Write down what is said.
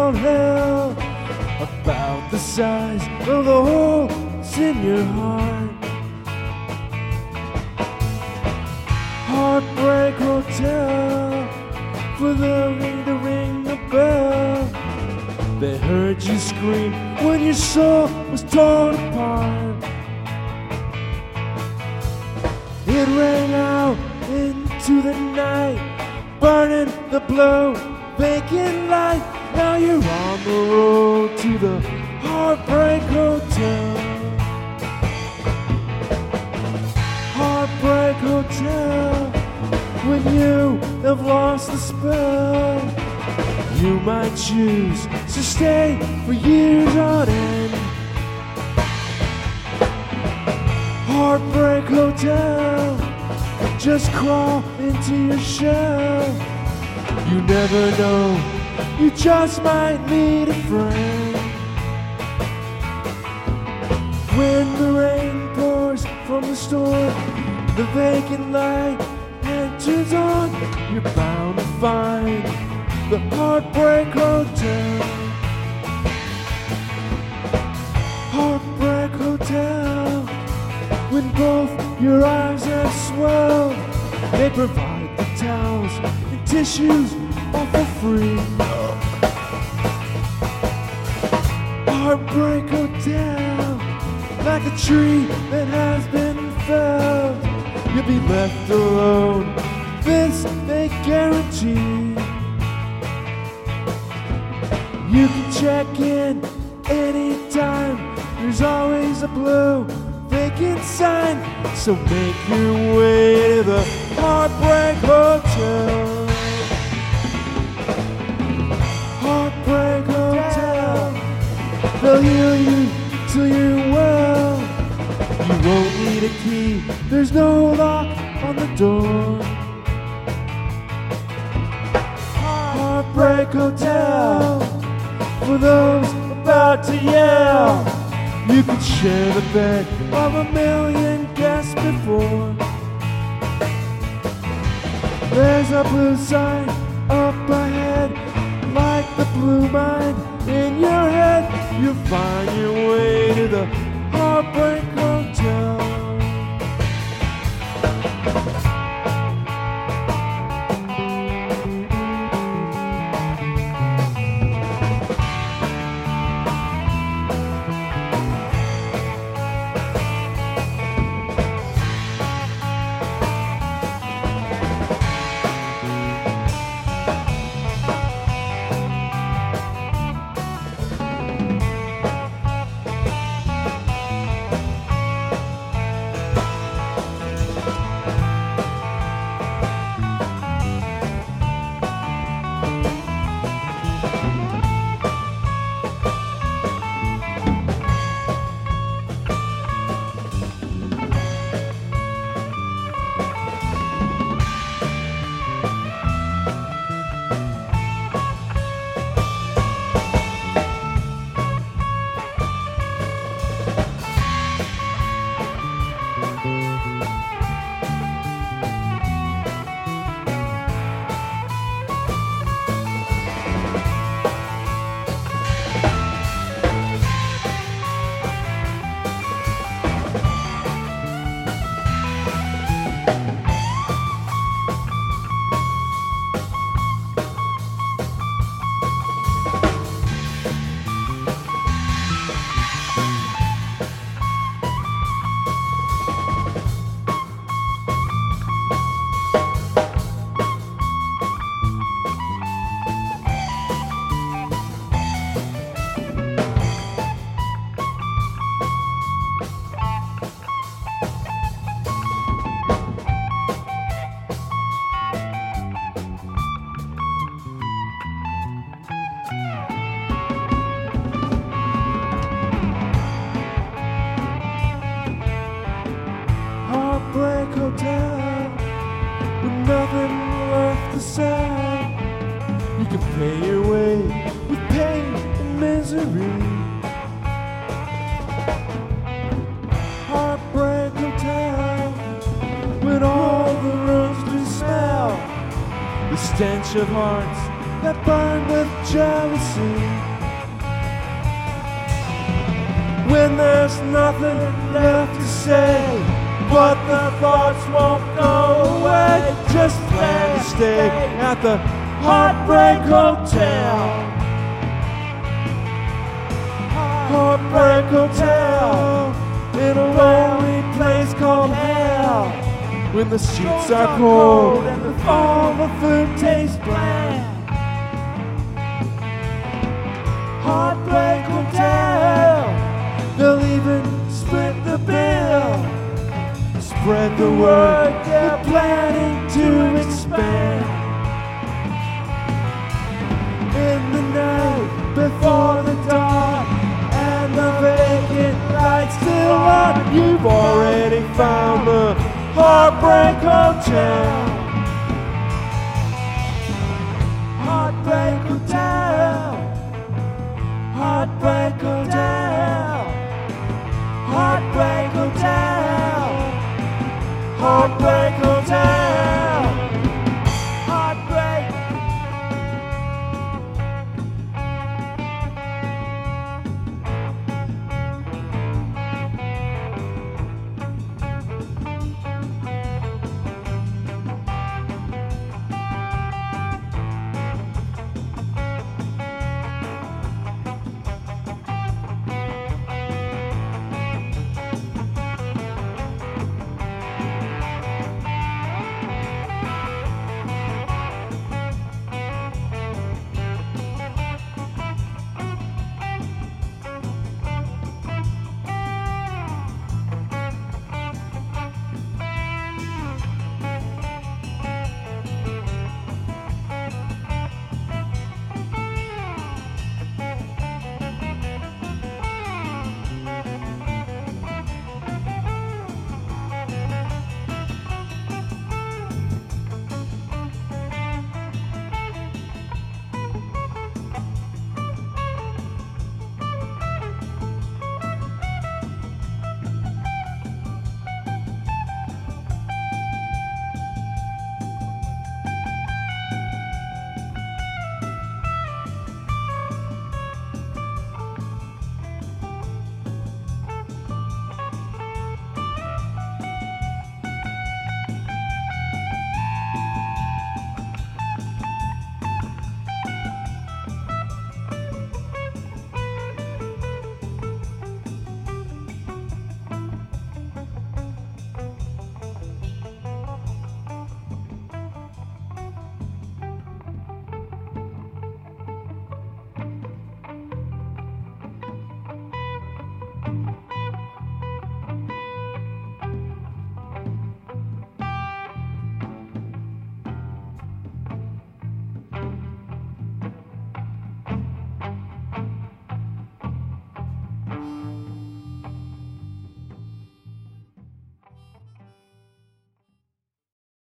all hell about the size of the hole that's in your heart. Heartbreak Hotel, for the ring to ring the bell. They heard you scream when your soul was torn apart. It rang out into the night, burning the blue vacant light. Now you're on the road to the Heartbreak Hotel. Heartbreak Hotel, when you have lost the spell, you might choose to stay for years on end. Heartbreak Hotel, just crawl into your shell. You never know, you just might need a friend. When the rain pours from the storm, the vacant light enters on, you're bound to find the Heartbreak Hotel. Heartbreak Hotel, when both your eyes have swelled, they provide the towels and tissues all for free. Heartbreak Hotel, like a tree that has been felled, you'll be left alone, this they guarantee. You can check in anytime, there's always a blue vacant sign. So make your way to the Heartbreak Hotel. Heartbreak Hotel, they'll heal you till you're well. You won't need a key, there's no lock on the door. Heartbreak Hotel, for those about to yell. You could share the bed of a million guests before. There's a blue sign up ahead, like the blue mind in your head. You'll find your way to the Heartbreak Hotel. Heartbreak Hotel, with nothing left to say. You can pay your way with pain and misery. Heartbreak Hotel, when all the rooms do smell the stench of hearts that burn with jealousy. When there's nothing left to say, but the thoughts won't go away, just plan to stay at the Heartbreak Hotel. Heartbreak Hotel, in a lonely place called hell. When the sheets are cold and all the food tastes bland. Heartbreak Hotel, they'll even split the bill. Spread the word, they're planning to expand. In the night before the dawn, and the vacant lights still on, you've already found the Heartbreak Hotel. Heartbreak Hotel. Heartbreak Hotel.